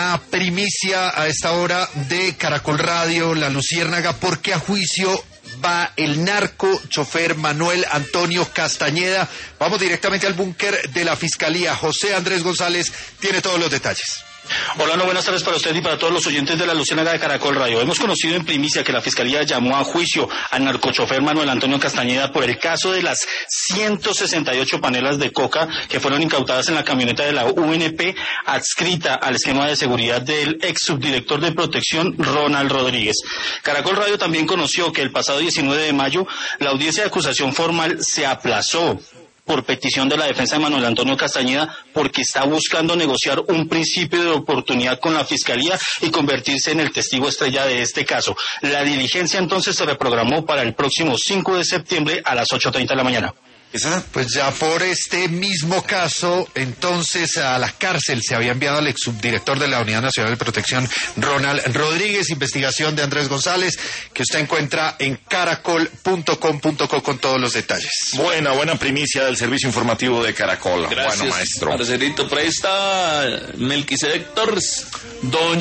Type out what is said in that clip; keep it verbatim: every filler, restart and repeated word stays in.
una primicia a esta hora de Caracol Radio, La Luciérnaga, porque a juicio va el narco chofer Manuel Antonio Castañeda. Vamos directamente al búnker de la Fiscalía. José Andrés González tiene todos los detalles. Hola, no, buenas tardes para usted y para todos los oyentes de La Luciérnaga de Caracol Radio. Hemos conocido en primicia que la Fiscalía llamó a juicio al narcochofer Manuel Antonio Castañeda por el caso de las ciento sesenta y ocho panelas de coca que fueron incautadas en la camioneta de la U N P adscrita al esquema de seguridad del ex subdirector de protección Ronald Rodríguez. Caracol Radio también conoció que el pasado diecinueve de mayo la audiencia de acusación formal se aplazó por petición de la defensa de Manuel Antonio Castañeda, porque está buscando negociar un principio de oportunidad con la Fiscalía y convertirse en el testigo estrella de este caso. La diligencia entonces se reprogramó para el próximo cinco de septiembre a las ocho treinta de la mañana. Pues ya por este mismo caso, entonces a la cárcel se había enviado al ex subdirector de la Unidad Nacional de Protección, Ronald Rodríguez. Investigación de Andrés González, que usted encuentra en caracol punto com punto co con todos los detalles. Buena, buena primicia del servicio informativo de Caracol. Gracias, bueno, maestro. Marcelito, presta Melquisedec Torres. Don